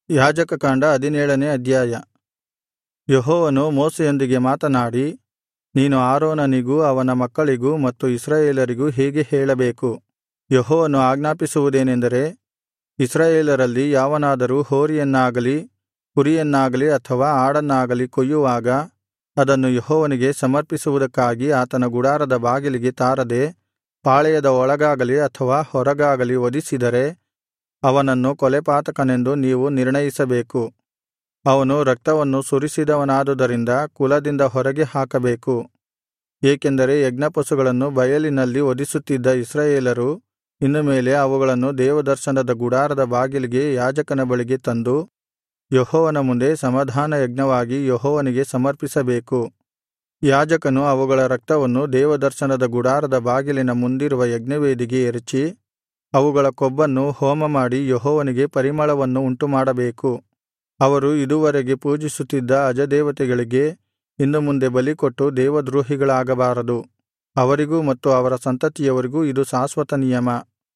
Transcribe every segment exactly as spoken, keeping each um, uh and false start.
ಯಾಜಕಕಾಂಡ ಹದಿನೇಳನೇ ಅಧ್ಯಾಯ. ಯೆಹೋವನು ಮೋಶೆಯೊಂದಿಗೆ ಮಾತನಾಡಿ, ನೀನು ಆರೋನನಿಗೂ ಅವನ ಮಕ್ಕಳಿಗೂ ಮತ್ತು ಇಸ್ರಾಯೇಲರಿಗೂ ಹೀಗೆ ಹೇಳಬೇಕು. ಯೆಹೋವನು ಆಜ್ಞಾಪಿಸುವುದೇನೆಂದರೆ, ಇಸ್ರಾಯೇಲರಲ್ಲಿ ಯಾವನಾದರೂ ಹೋರಿಯನ್ನಾಗಲಿ ಕುರಿಯನ್ನಾಗಲಿ ಅಥವಾ ಆಡನ್ನಾಗಲಿ ಕೊಯ್ಯುವಾಗ ಅದನ್ನು ಯೆಹೋವನಿಗೆ ಸಮರ್ಪಿಸುವುದಕ್ಕಾಗಿ ಆತನ ಗುಡಾರದ ಬಾಗಿಲಿಗೆ ತಾರದೆ ಪಾಳೆಯದ ಒಳಗಾಗಲಿ ಅಥವಾ ಹೊರಗಾಗಲಿ ವಧಿಸಿದರೆ ಅವನನ್ನು ಕೊಲೆಪಾತಕನೆಂದು ನೀವು ನಿರ್ಣಯಿಸಬೇಕು. ಅವನು ರಕ್ತವನ್ನು ಸುರಿಸಿದವನಾದುದರಿಂದ ಕುಲದಿಂದ ಹೊರಗೆ ಹಾಕಬೇಕು. ಏಕೆಂದರೆ ಯಜ್ಞಪಶುಗಳನ್ನು ಬಯಲಿನಲ್ಲಿ ವಧಿಸುತ್ತಿದ್ದ ಇಸ್ರಾಯೇಲರು ಇನ್ನು ಮೇಲೆ ಅವುಗಳನ್ನು ದೇವದರ್ಶನದ ಗುಡಾರದ ಬಾಗಿಲಿಗೆ ಯಾಜಕನ ಬಳಿಗೆ ತಂದು ಯೆಹೋವನ ಮುಂದೆ ಸಮಾಧಾನಯಜ್ಞವಾಗಿ ಯೆಹೋವನಿಗೆ ಸಮರ್ಪಿಸಬೇಕು. ಯಾಜಕನು ಅವುಗಳ ರಕ್ತವನ್ನು ದೇವದರ್ಶನದ ಗುಡಾರದ ಬಾಗಿಲಿನ ಮುಂದಿರುವ ಯಜ್ಞವೇದಿಗೆ ಎರಚಿ ಅವುಗಳ ಕೊಬ್ಬನ್ನು ಹೋಮಮಾಡಿ ಯೆಹೋವನಿಗೆ ಪರಿಮಳವನ್ನು ಉಂಟುಮಾಡಬೇಕು. ಅವರು ಇದುವರೆಗೆ ಪೂಜಿಸುತ್ತಿದ್ದ ಅಜದೇವತೆಗಳಿಗೆ ಇನ್ನು ಮುಂದೆ ಬಲಿಕೊಟ್ಟು ದೇವದ್ರೋಹಿಗಳಾಗಬಾರದು. ಅವರಿಗೂ ಮತ್ತು ಅವರ ಸಂತತಿಯವರಿಗೂ ಇದು ಶಾಶ್ವತ ನಿಯಮ.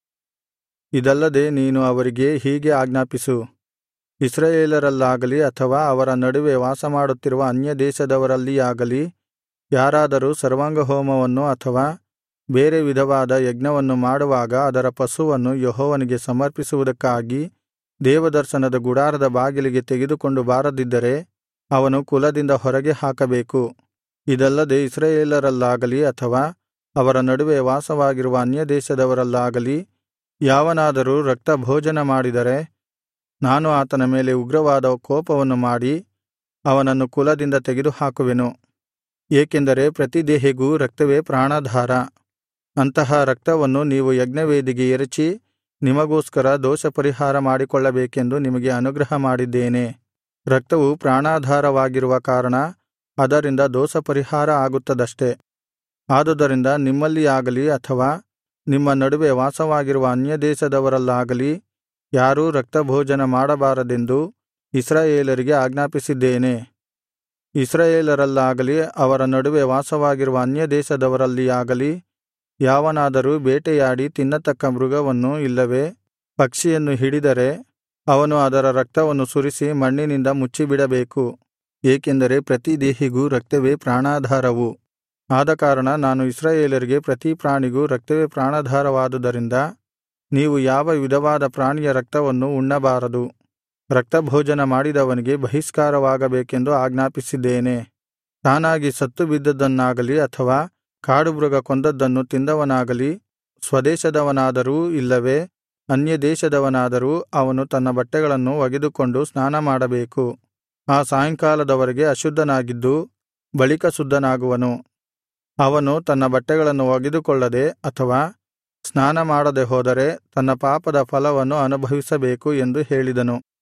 ಇದಲ್ಲದೆ ನೀನು ಅವರಿಗೆ ಹೀಗೆ ಆಜ್ಞಾಪಿಸು, ಇಸ್ರಾಯೇಲರಲ್ಲಾಗಲಿ ಅಥವಾ ಅವರ ನಡುವೆ ವಾಸಮಾಡುತ್ತಿರುವ ಅನ್ಯದೇಶದವರಲ್ಲಿಯಾಗಲಿ ಯಾರಾದರೂ ಸರ್ವಾಂಗಹೋಮವನ್ನು ಅಥವಾ ಬೇರೆ ವಿಧವಾದ ಯಜ್ಞವನ್ನು ಮಾಡುವಾಗ ಅದರ ಪಶುವನ್ನು ಯೆಹೋವನಿಗೆ ಸಮರ್ಪಿಸುವುದಕ್ಕಾಗಿ ದೇವದರ್ಶನದ ಗುಡಾರದ ಬಾಗಿಲಿಗೆ ತೆಗೆದುಕೊಂಡು ಬಾರದಿದ್ದರೆ ಅವನು ಕುಲದಿಂದ ಹೊರಗೆ ಹಾಕಬೇಕು. ಇದಲ್ಲದೆ ಇಸ್ರಾಯೇಲರಲ್ಲಾಗಲಿ ಅಥವಾ ಅವರ ನಡುವೆ ವಾಸವಾಗಿರುವ ಅನ್ಯದೇಶದವರಲ್ಲಾಗಲಿ ಯಾವನಾದರೂ ರಕ್ತ ಭೋಜನ ಮಾಡಿದರೆ ನಾನು ಆತನ ಮೇಲೆ ಉಗ್ರವಾದ ಕೋಪವನ್ನು ಮಾಡಿ ಅವನನ್ನು ಕುಲದಿಂದ ತೆಗೆದುಹಾಕುವೆನು. ಏಕೆಂದರೆ ಪ್ರತಿ ದೇಹಿಗೂ ರಕ್ತವೇ ಪ್ರಾಣಾಧಾರ. ಅಂತಹ ರಕ್ತವನ್ನು ನೀವು ಯಜ್ಞವೇದಿಗೆ ಎರಚಿ ನಿಮಗೋಸ್ಕರ ದೋಷಪರಿಹಾರ ಮಾಡಿಕೊಳ್ಳಬೇಕೆಂದು ನಿಮಗೆ ಅನುಗ್ರಹ ಮಾಡಿದ್ದೇನೆ. ರಕ್ತವು ಪ್ರಾಣಾಧಾರವಾಗಿರುವ ಕಾರಣ ಅದರಿಂದ ದೋಷಪರಿಹಾರ ಆಗುತ್ತದಷ್ಟೆ. ಆದುದರಿಂದ ನಿಮ್ಮಲ್ಲಿಯಾಗಲಿ ಅಥವಾ ನಿಮ್ಮ ನಡುವೆ ವಾಸವಾಗಿರುವ ಅನ್ಯದೇಶದವರಲ್ಲಾಗಲಿ ಯಾರೂ ರಕ್ತಭೋಜನ ಮಾಡಬಾರದೆಂದು ಇಸ್ರಾಯೇಲರಿಗೆ ಆಜ್ಞಾಪಿಸಿದ್ದೇನೆ. ಇಸ್ರಾಯೇಲರಲ್ಲಾಗಲಿ ಅವರ ನಡುವೆ ವಾಸವಾಗಿರುವ ಅನ್ಯದೇಶದವರಲ್ಲಿಯಾಗಲಿ ಯಾವನಾದರೂ ಬೇಟೆಯಾಡಿ ತಿನ್ನತಕ್ಕ ಮೃಗವನ್ನು ಇಲ್ಲವೇ ಪಕ್ಷಿಯನ್ನು ಹಿಡಿದರೆ ಅವನು ಅದರ ರಕ್ತವನ್ನು ಸುರಿಸಿ ಮಣ್ಣಿನಿಂದ ಮುಚ್ಚಿಬಿಡಬೇಕು. ಏಕೆಂದರೆ ಪ್ರತಿ ದೇಹಿಗೂ ರಕ್ತವೇ ಪ್ರಾಣಾಧಾರವು. ಆದಕಾರಣ ನಾನು ಇಸ್ರಾಯೇಲರಿಗೆ ಪ್ರತಿ ಪ್ರಾಣಿಗೂ ರಕ್ತವೇ ಪ್ರಾಣಾಧಾರವಾದುದರಿಂದ ನೀವು ಯಾವ ವಿಧವಾದ ಪ್ರಾಣಿಯ ರಕ್ತವನ್ನು ಉಣ್ಣಬಾರದು. ರಕ್ತಭೋಜನ ಮಾಡಿದವನಿಗೆ ಬಹಿಷ್ಕಾರವಾಗಬೇಕೆಂದು ಆಜ್ಞಾಪಿಸಿದ್ದೇನೆ. ತಾನಾಗಿ ಸತ್ತು ಬಿದ್ದದ್ದನ್ನಾಗಲಿ ಅಥವಾ ಕಾಡುಮೃಗ ಕೊಂದದ್ದನ್ನು ತಿಂದವನಾಗಲಿ ಸ್ವದೇಶದವನಾದರೂ ಇಲ್ಲವೇ ಅನ್ಯದೇಶದವನಾದರೂ ಅವನು ತನ್ನ ಬಟ್ಟೆಗಳನ್ನು ಒಗೆದುಕೊಂಡು ಸ್ನಾನಮಾಡಬೇಕು. ಆ ಸಾಯಂಕಾಲದವರೆಗೆ ಅಶುದ್ಧನಾಗಿದ್ದು ಬಳಿಕ ಶುದ್ಧನಾಗುವನು. ಅವನು ತನ್ನ ಬಟ್ಟೆಗಳನ್ನು ಒಗೆದುಕೊಳ್ಳದೆ ಅಥವಾ ಸ್ನಾನ ಮಾಡದೆ ಹೋದರೆ ತನ್ನ ಪಾಪದ ಫಲವನ್ನು ಅನುಭವಿಸಬೇಕು ಎಂದು ಹೇಳಿದನು.